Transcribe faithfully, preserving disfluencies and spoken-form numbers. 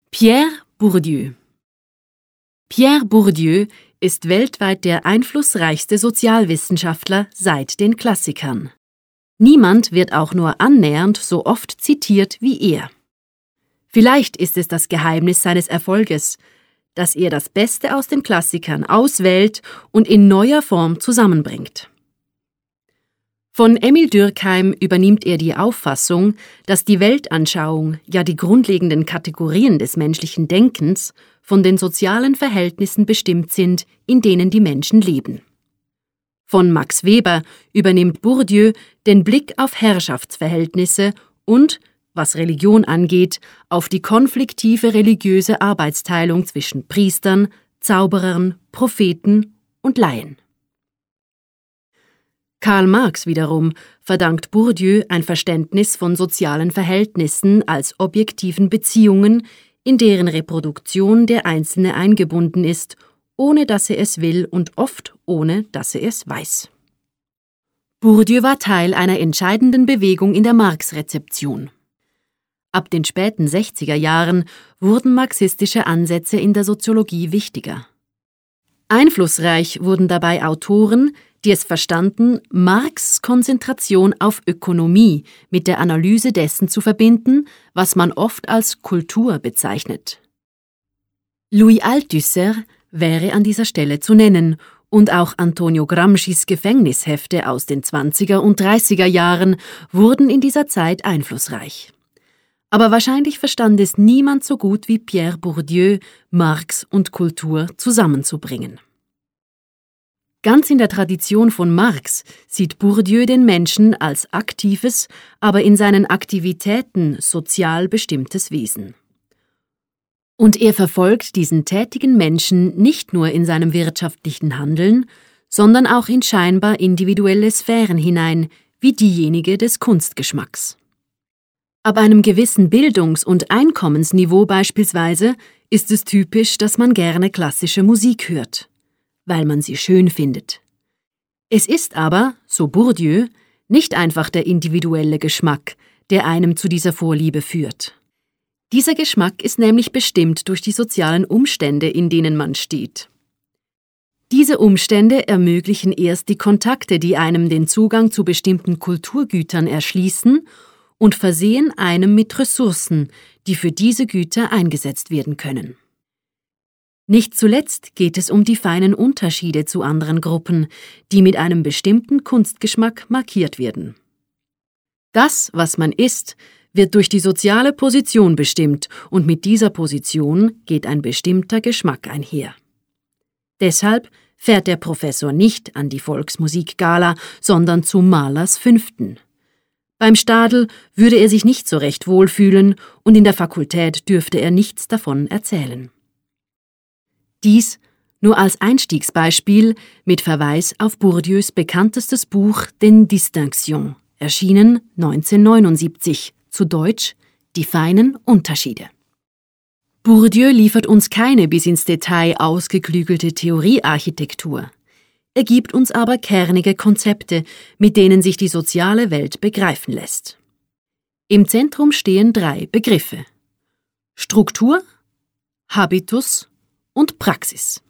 Pierre Bourdieu. Pierre Bourdieu ist weltweit der einflussreichste Sozialwissenschaftler seit den Klassikern. Niemand wird auch nur annähernd so oft zitiert wie er. Vielleicht ist es das Geheimnis seines Erfolges, dass er das Beste aus den Klassikern auswählt und in neuer Form zusammenbringt. Von Emil Durkheim übernimmt er die Auffassung, dass die Weltanschauung, ja die grundlegenden Kategorien des menschlichen Denkens, von den sozialen Verhältnissen bestimmt sind, in denen die Menschen leben. Von Max Weber übernimmt Bourdieu den Blick auf Herrschaftsverhältnisse und, was Religion angeht, auf die konfliktive religiöse Arbeitsteilung zwischen Priestern, Zauberern, Propheten und Laien. Karl Marx wiederum verdankt Bourdieu ein Verständnis von sozialen Verhältnissen als objektiven Beziehungen, in deren Reproduktion der Einzelne eingebunden ist, ohne dass er es will und oft ohne dass er es weiß. Bourdieu war Teil einer entscheidenden Bewegung in der Marx-Rezeption. Ab den späten sechziger Jahren wurden marxistische Ansätze in der Soziologie wichtiger. Einflussreich wurden dabei Autoren, die es verstanden, Marx' Konzentration auf Ökonomie mit der Analyse dessen zu verbinden, was man oft als Kultur bezeichnet. Louis Althusser wäre an dieser Stelle zu nennen, und auch Antonio Gramscis Gefängnishefte aus den zwanziger und dreißiger Jahren wurden in dieser Zeit einflussreich. Aber wahrscheinlich verstand es niemand so gut wie Pierre Bourdieu, Marx und Kultur zusammenzubringen. Ganz in der Tradition von Marx sieht Bourdieu den Menschen als aktives, aber in seinen Aktivitäten sozial bestimmtes Wesen. Und er verfolgt diesen tätigen Menschen nicht nur in seinem wirtschaftlichen Handeln, sondern auch in scheinbar individuelle Sphären hinein, wie diejenige des Kunstgeschmacks. Ab einem gewissen Bildungs- und Einkommensniveau beispielsweise ist es typisch, dass man gerne klassische Musik hört, weil man sie schön findet. Es ist aber, so Bourdieu, nicht einfach der individuelle Geschmack, der einem zu dieser Vorliebe führt. Dieser Geschmack ist nämlich bestimmt durch die sozialen Umstände, in denen man steht. Diese Umstände ermöglichen erst die Kontakte, die einem den Zugang zu bestimmten Kulturgütern erschließen und versehen einem mit Ressourcen, die für diese Güter eingesetzt werden können. Nicht zuletzt geht es um die feinen Unterschiede zu anderen Gruppen, die mit einem bestimmten Kunstgeschmack markiert werden. Das, was man ist, wird durch die soziale Position bestimmt, und mit dieser Position geht ein bestimmter Geschmack einher. Deshalb fährt der Professor nicht an die Volksmusikgala, sondern zu Mahlers Fünften. Beim Stadl würde er sich nicht so recht wohlfühlen, und in der Fakultät dürfte er nichts davon erzählen. Dies nur als Einstiegsbeispiel mit Verweis auf Bourdieus bekanntestes Buch Den Distinctions, erschienen neunzehnhundertneunundsiebzig, zu Deutsch Die feinen Unterschiede. Bourdieu liefert uns keine bis ins Detail ausgeklügelte Theoriearchitektur. Er gibt uns aber kernige Konzepte, mit denen sich die soziale Welt begreifen lässt. Im Zentrum stehen drei Begriffe: Struktur, Habitus und Praxis.